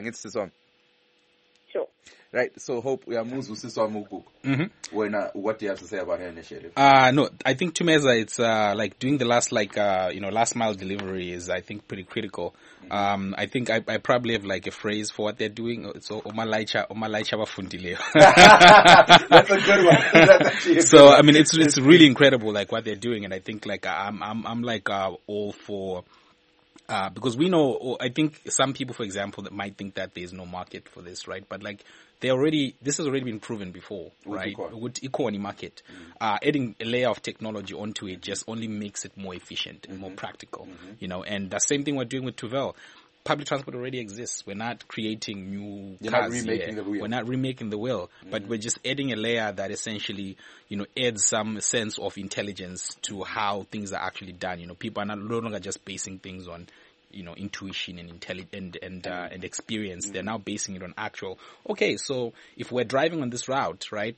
Sure. Right, so Hope, we are moving to Mugu. What do you have to say about her initiative? No, I think Tumeza, it's doing the last mile delivery is, I think, pretty critical. I think I probably have a phrase for what they're doing. So Omalaicha bafundile. That's a good one. That's actually a good so one. I mean, it's really incredible what they're doing, and I think I'm all for. Because we know, I think some people, for example, that might think that there's no market for this, right? But this has already been proven before, right? With economy market. Adding a layer of technology onto it just only makes it more efficient and more practical, and the same thing we're doing with Tuvel. Public transport already exists. We're not creating new cars here. We're not remaking the wheel, but we're just adding a layer that essentially, adds some sense of intelligence to how things are actually done. People are no longer just basing things on, intuition and intelligence and experience. They're now basing it on actual. Okay, so if we're driving on this route, right?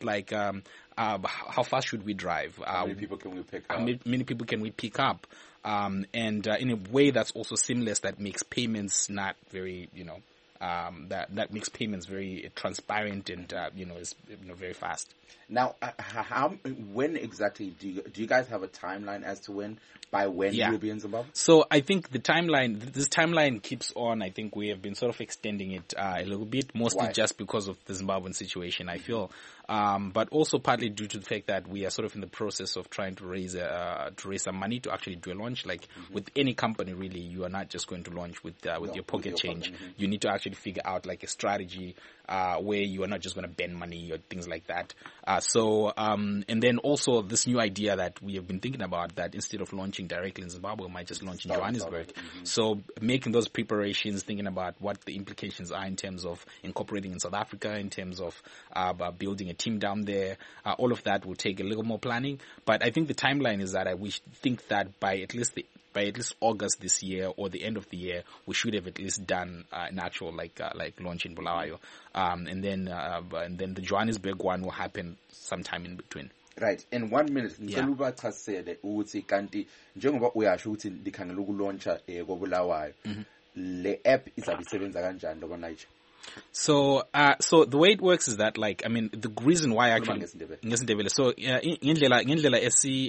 How fast should we drive? How many people can we pick up? How many people can we pick up? And in a way that's also seamless, that makes payments not very, that makes payments very transparent and is very fast. Now, when exactly do you guys have a timeline as to by when you'll be in Zimbabwe? So I think this timeline keeps on. I think we have been sort of extending it a little bit, mostly just because of the Zimbabwean situation, I feel. But also partly due to the fact that we are sort of in the process of trying to raise some money to actually do a launch. With any company, really, you are not just going to launch with your pocket change. You need to actually figure out a strategy where you are not just going to bend money or things like that. And then also this new idea that we have been thinking about, that instead of launching directly in Zimbabwe, we might just launch in Johannesburg. So making those preparations, thinking about what the implications are in terms of incorporating in South Africa, in terms of building a team down there, all of that will take a little more planning. But I think the timeline is that we think that by at least August this year or the end of the year, we should have at least done an actual launch in Bulawayo, and then the Johannesburg one will happen sometime in between. Right. In 1 minute, ngicela uchasisele ukuthi kanti njengoba uyasho ukuthi likhangela ukulauncha koBulawayo, le app izabe isebenza kanjani lo bona nje? So the way it works is that, like, I mean, the reason why actually ngesindebele, so ngendlela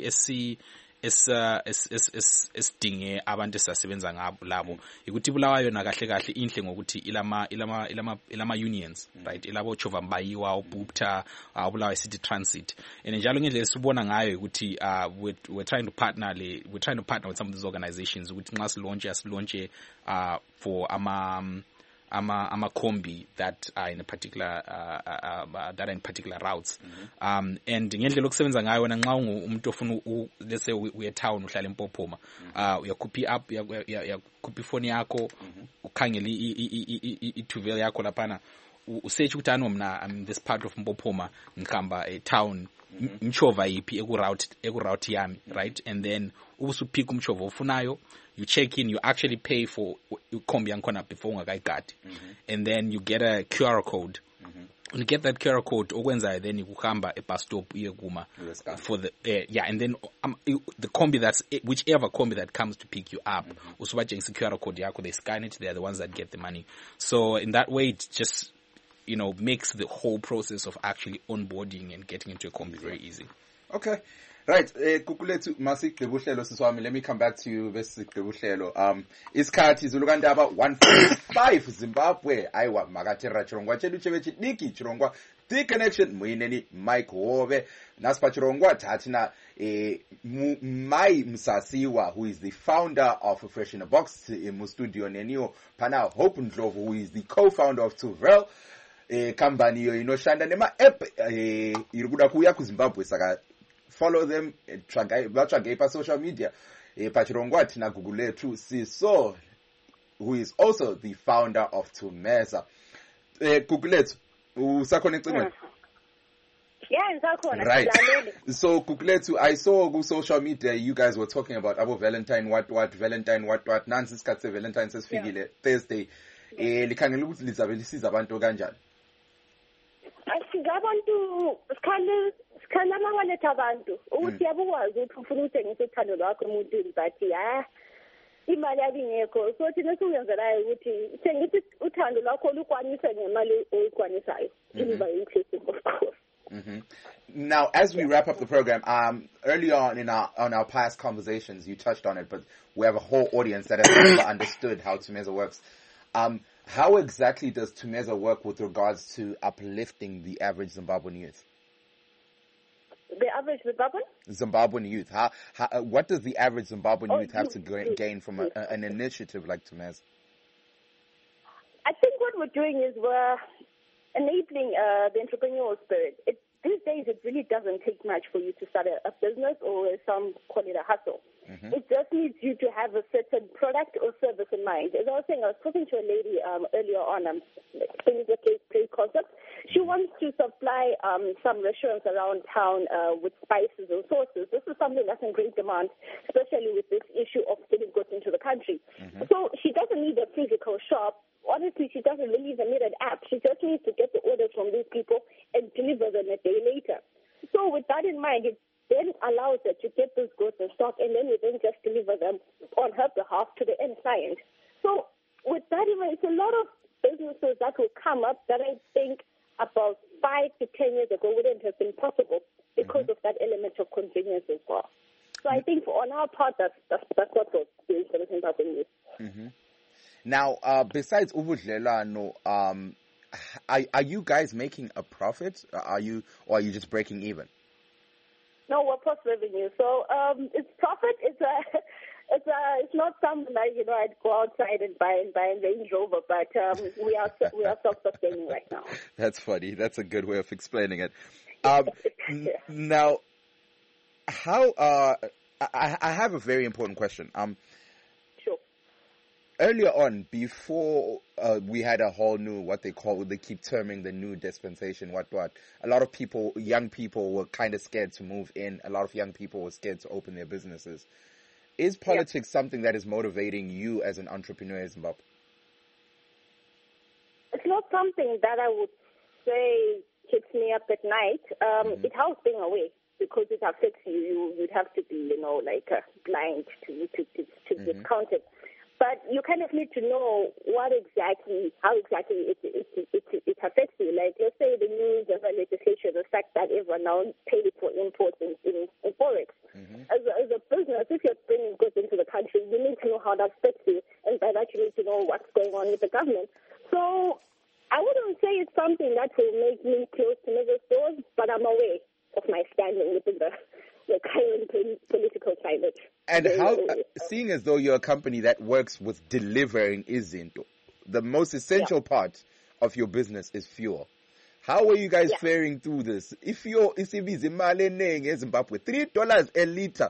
esidinge abantu esasebenza ngabo labo ukuthi Bulawayo na kahle kahle inhle ngokuthi ilama unions, right? Ilabo Chovambayiwa, uBupta, Bulawayo City Transit, and njalo ngendlela esibona ngayo ukuthi we're trying to partner with some of these organizations ukuthi nxa silaunche for ama kombi that are in a particular routes. And ngendlela okusebenza ngayo wena nxa umuntu ofuna let's say we town uhlala eMpophoma, uyakhupha ifoni yakho, ukhangela i-Tuvel yakho laphana, usearch ukuthi anomna I'm this part of Mpophoma, ngihamba a town, mchova yipi eku-route yami, right? And then ubusuphika umchova ofunayo, you check in, you actually pay for kombi yakhona before ungakayigadi, and then you get a QR code. When you get that QR code, okwenzayo then ukuhamba e-bus stop iyekuma for the and then the kombi that's whichever kombi that comes to pick you up, usubatshengisa QR code yakho, they scan it, they are the ones that get the money. So in that way, it just makes the whole process of actually onboarding and getting into a kombi very easy. Okay. Right, kukulethu masigqiba uhlelo siswami. Let me come back to you bese sigqiba uhlelo. Isikhathi Zulukandaba 145 Zimbabwe. Aiwa makatera Chirongwa chedu chebechi diki Chirongwa the connection muineni Mike Hove naspa Chirongwa tatina Mai Msasiwa, who is the founder of Fresh in a Box in studio nenio pana Hope Ndlovu, who is the co-founder of Tuvel company inoshanda nema app irikuda kuya ku Zimbabwe saka follow them, try social media. Pachirongwa tina Google to Siso, who is also the founder of Tumeza. Google usakone. Yeah, right. So Google, I saw on social media you guys were talking about Abo Valentine what Valentine what Nancy Skatse Valentine says figile Thursday. Likhangela ukuthi lizabe lisiza abantu kanjani? Asigabantu sikhala mawaletha abantu ukuthi yabukwazi ukuthi ufuna uthengisa uthando lwakho emuntwini but imali abingekho, so thina sikuyenzelayo ukuthi thengisa uthando lwakho lukwanise ngemali oyikwanisayo iba inclusive of course. Now, as we wrap up the program, earlier on in our past conversations, you touched on it, but we have a whole audience that has never understood how Tumeza works. How exactly does Tumeza work with regards to uplifting the average Zimbabwean youth? The average Zimbabwean youth. What does the average Zimbabwean youth have to gain from an initiative like Tumeza? I think what we're doing is we're enabling the entrepreneurial spirit. These days, it really doesn't take much for you to start a business, or some call it a hustle. It just needs you to have a certain product or service in mind. As I was saying, I was talking to a lady earlier on, things that play concept. She wants to supply some restaurants around town with spices and sauces. This is something that's in great demand, especially with this issue of getting goods into the country. So she doesn't need a physical shop. Honestly, she doesn't really even need an app. She just needs to get the orders from these people and deliver them a day later. So with that in mind, it then allows her to get those goods in stock, and then we then just deliver them on her behalf to the end client. So with that in mind, it's a lot of businesses that will come up that I think about 5 to 10 years ago wouldn't have been possible because of that element of convenience as well. So I think on our part, that's what we're doing for the Zimbabwean youth. Now, besides Ubudlelwano, are you guys making a profit? Or are you just breaking even? No, we're post revenue. So it's profit. It's not something like I'd go outside and buy a Range Rover, but we are self-sustaining right now. That's funny. That's a good way of explaining it. Now, how? I have a very important question. Earlier on, before we had a whole new, they keep terming the new dispensation, what, a lot of people, young people were kind of scared to move in. A lot of young people were scared to open their businesses. Is politics something that is motivating you as an entrepreneur in Zimbabwe? It's not something that I would say keeps me up at night. It helps being away because it affects you. You'd have to be, like blind to discount it. But you kind of need to know how exactly it affects you. Like, let's say the new legislation, the fact that everyone now pays for imports in Forex. As a business, if you're bringing goods into the country, you need to know how that affects you, and by that you need to know what's going on with the government. So I wouldn't say it's something that will make me close to major stores, but I'm aware of my standing within the current political climate. And how, seeing as though you're a company that works with delivering izinto, the most essential part of your business is fuel. How are you guys faring through this? If you're Zimbabwe $3 a liter,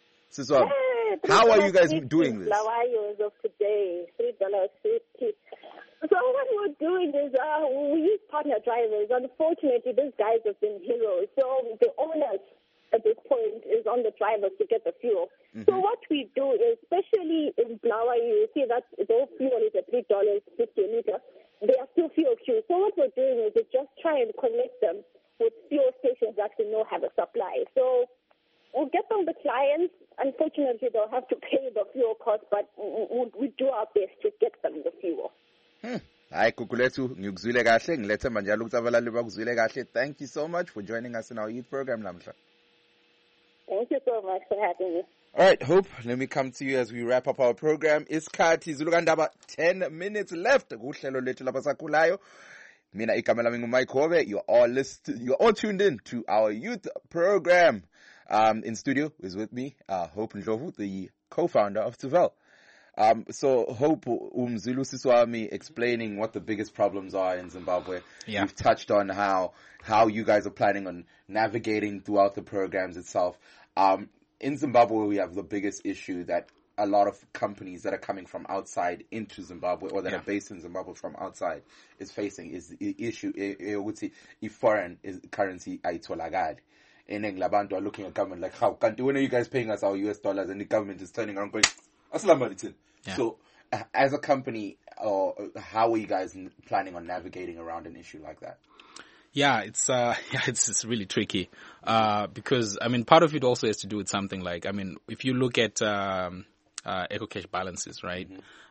how are you guys doing this? As of today, $3.50. So what we're doing is we use partner drivers. Unfortunately, these guys have been heroes. So the owners at this point is on the drivers to get the fuel. So what we do is, especially in Blawa, you see that the fuel is at $3.50 a liter. They are still fuel queues. So what we're doing is just try and connect them with fuel stations that we know have a supply. So we'll get them the clients. Unfortunately, they'll have to pay the fuel cost, but we do our best to get them the fuel. Hayi Kukulethu, ngikuzwile kahle, ngilethemba njalo ukuthi abalali bakuzwile kahle. Thank you so much for joining us in our youth program namhla. Thank you so much for having me. All right, Hope, let me come to you as we wrap up our program. Isikhathi Zulukandaba, 10 minutes left. Kuhlelo lethu labasakhulayo. Mina igama lami nguMike Hobe. You're all tuned in to our youth program. In studio is with me, Hope Ndlovu, the co-founder of Tuvel. So Hope Umzulu Siswami explaining what the biggest problems are in Zimbabwe. Yeah. We've touched on how you guys are planning on navigating throughout the programs itself. In Zimbabwe, we have the biggest issue that a lot of companies that are coming from outside into Zimbabwe or that are based in Zimbabwe from outside is facing is the issue. If foreign currency ayitholakali. And then Labantu are looking at government like, how can't when are you guys paying us our US dollars? And the government is turning around going, Assalamu alaikum. So, as a company, how are you guys planning on navigating around an issue like that? Yeah, it's really tricky. Because, I mean, part of it also has to do with something like, I mean, if you look at, EcoCash balances, right?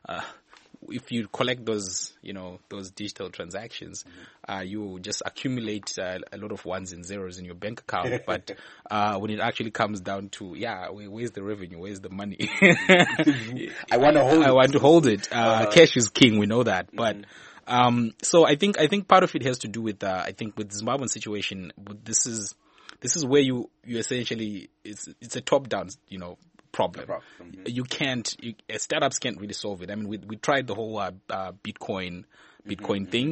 If you collect those, those digital transactions, you just accumulate a lot of ones and zeros in your bank account. But when it actually comes down to, where's the revenue? Where's the money? I want to hold it. Cash is king. We know that. But so I think part of it has to do with I think with the Zimbabwean situation. This is where you essentially it's a top down problem. You can't, startups can't really solve it. I mean, we tried the whole Bitcoin thing,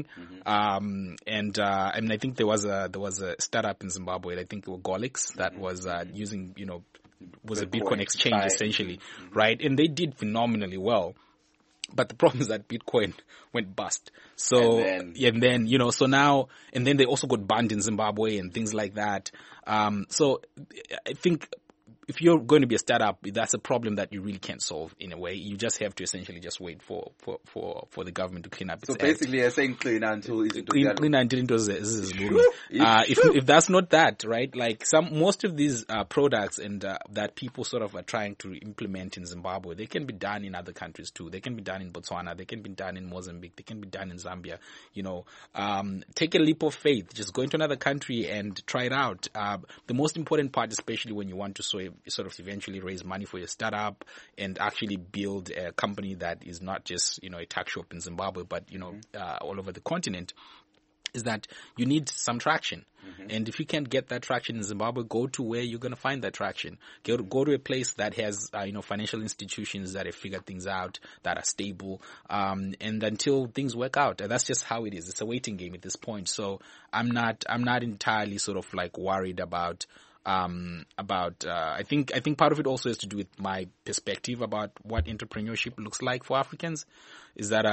and I mean, I think there was a startup in Zimbabwe. I think it was Golix that was using was a Bitcoin exchange essentially, right? And they did phenomenally well. But the problem is that Bitcoin went bust. So, and then so now, and then they also got banned in Zimbabwe and things like that. So I think if you're going to be a startup, that's a problem that you really can't solve in a way. You just have to essentially just wait for the government to clean up its act. So basically you're saying clean until it's clean until it is moving. If that's not that, right? Like most of these products and that people sort of are trying to implement in Zimbabwe, they can be done in other countries too. They can be done in Botswana, they can be done in Mozambique, they can be done in Zambia. Take a leap of faith. Just go into another country and try it out. The most important part, especially when you want to sort of eventually raise money for your startup and actually build a company that is not just, a tuck shop in Zimbabwe, but, all over the continent, is that you need some traction. And if you can't get that traction in Zimbabwe, go to where you're going to find that traction. Go to a place that has, financial institutions that have figured things out, that are stable, and until things work out. And that's just how it is. It's a waiting game at this point. So I'm not entirely sort of like worried about I think part of it also has to do with my perspective about what entrepreneurship looks like for Africans, is that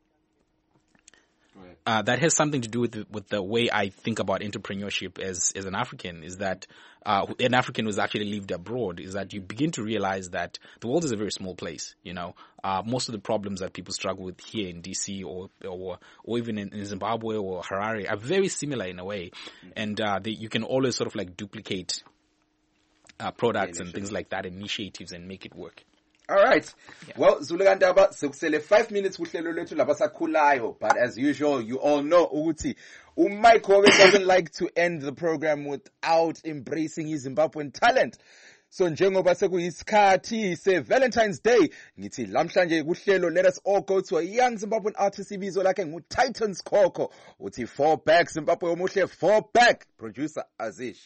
that has something to do with the way I think about entrepreneurship as an African, is that an African who's actually lived abroad, is that you begin to realize that the world is a very small place. Most of the problems that people struggle with here in DC or even in Zimbabwe or Harare are very similar in a way, and you can always sort of like duplicate products and things like that, initiatives, and make it work. All right. Yeah. Well, Zulu Gandaba, sekusele 5 minutes kuhlelo lwethu labasakhulayo, but as usual, you all know ukuthi Mike always doesn't like to end the program without embracing his Zimbabwean talent. So njengoba sekuyisikhathi se-Valentine's Day, ngithi lamhlanje kuhlelo, let us all go to a young Zimbabwean artist ibizo lakhe ngu-Titans Khokho. Uthi 4 back, Zimbabwe omuhle 4 back. Producer Azish.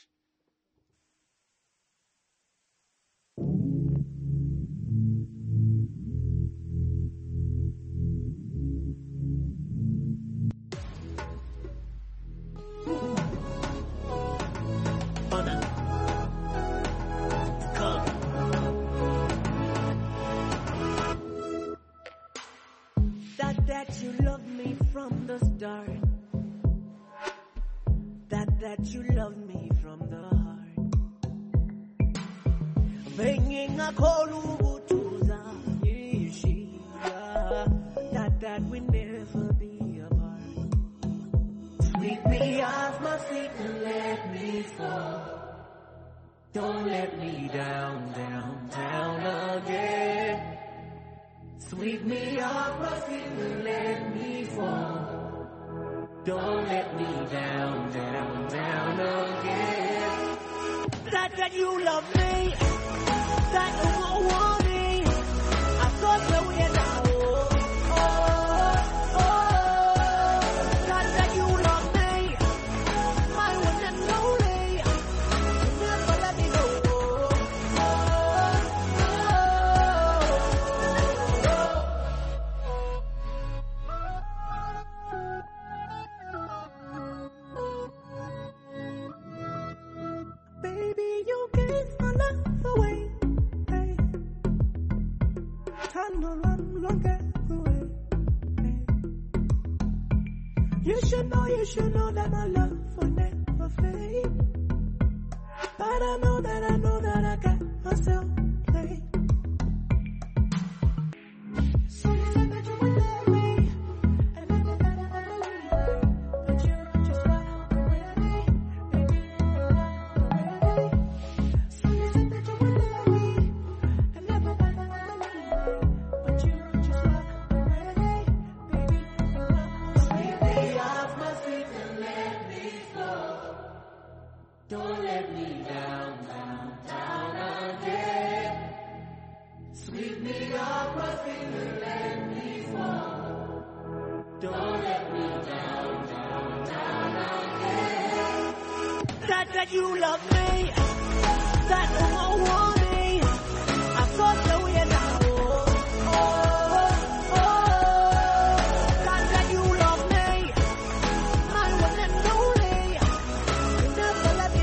That you love me from the start. That you love me from the heart. Bringing a call to that we never be apart. Sweep me off my feet and let me fall. Don't let me down, down, down again. Sweep me off my feet and let me fall. Don't let me down, down, down again. That you love me, that you want me. I thought that we had now. That you love me, my one and only. Never let me go. Baby, you gave my love away. Hey. Time no longer away. Hey. You should know that my love will never fade. But I know that I got myself played. So you said that you would let me, and I know that I believe me. But you just walked away, baby, you walked away. So you said that you would let me, and I know that I believe me. But you just walked away, baby, you walked away. Sweep me off my feet and let me fall. Don't let me down, down, down again. Sweep me off my feet and let me fall. Don't let me down, down, down again. That you love me, that you want me. I thought that we had now. That you love me, my one and only. You never let me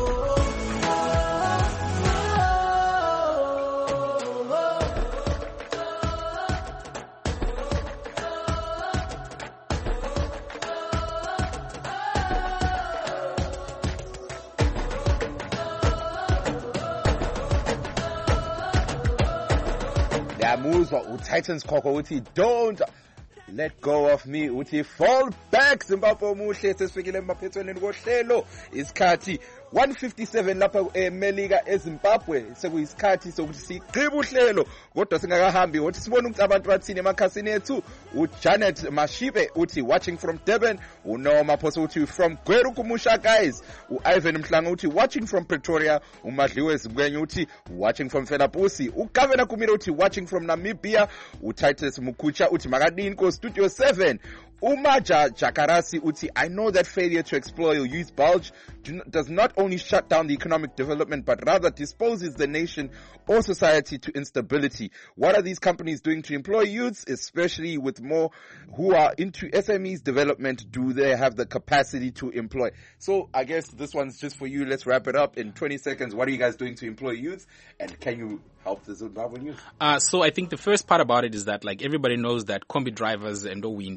Yamuzwa uTitans Khokho uthi don't let go of me, uthi fall back Zimbabwe omuhle. Sesifikile emaphethweni kohlelo, isikhathi 157 lapha eMelika eZimbabwe. Sekuyisikhathi sokuthi sigqibe uhlelo, kodwa singakahambi ukuthi sibone ukuthi abantu bathini emakhasini ethu. uJanet Mashibe uthi watching from Durban, uNoma Phoso uthi from Gweru Kumusha guys, uIvan Mhlanga uthi watching from Pretoria, uMadliwe Zingwenye uthi watching from Felapusi, uGavana Kumira uthi watching from Namibia, uTitus Mukucha uthi makadini ko Studio 7. Umaja Jakarasi uti, I know that failure to explore your youth bulge does not only shut down the economic development, but rather disposes the nation or society to instability. What are these companies doing to employ youths, especially with more who are into SMEs development? Do they have the capacity to employ? So I guess this one's just for you. Let's wrap it up in 20 seconds. What are you guys doing to employ youths? And can you help the Zimbabwean youth? So I think the first part about it is that, like, everybody knows that combi drivers and Owindi are essentially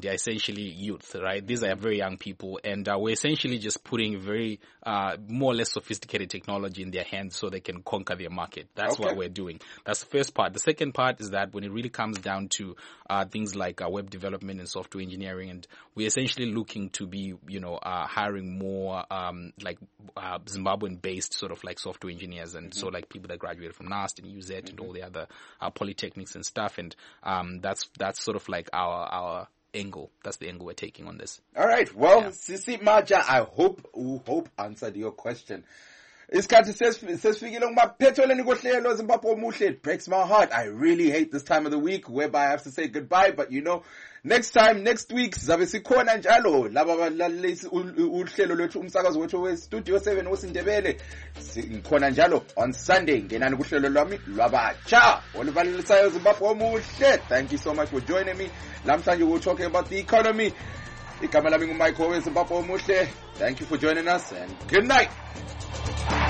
essentially youth, right? These are very young people, and we're essentially just putting very more or less sophisticated technology in their hands so they can conquer their market. That's what we're doing. That's the first part. The second part is that when it really comes down to things like web development and software engineering, and we're essentially looking to be, hiring more Zimbabwean-based sort of like software engineers, and so like people that graduated from NAST and UZ and all the other polytechnics and stuff, and that's sort of like our angle. That's the angle we're taking on this. All right. Well, Sisi Maja, I hope answered your question. Isikhathi sesifikile ngumaphetheleni kohlelo Zimbabwe Muhle. It breaks my heart. I really hate this time of the week whereby I have to say goodbye, but next week zabe sikhona njalo laba balalisi uhlelo lwethu umsakazo wethu we-Studio 7 wesindebele sikhona njalo on Sunday. Ngenani kuhlelo lwami lwabatsha olubalelisayo Zimbabwe Muhle. Thank you so much for joining me. Lamhlanje we're talking about the economy. Igama lami nguMichael we Zimbabwe Muhle. Thank you for joining us and good night.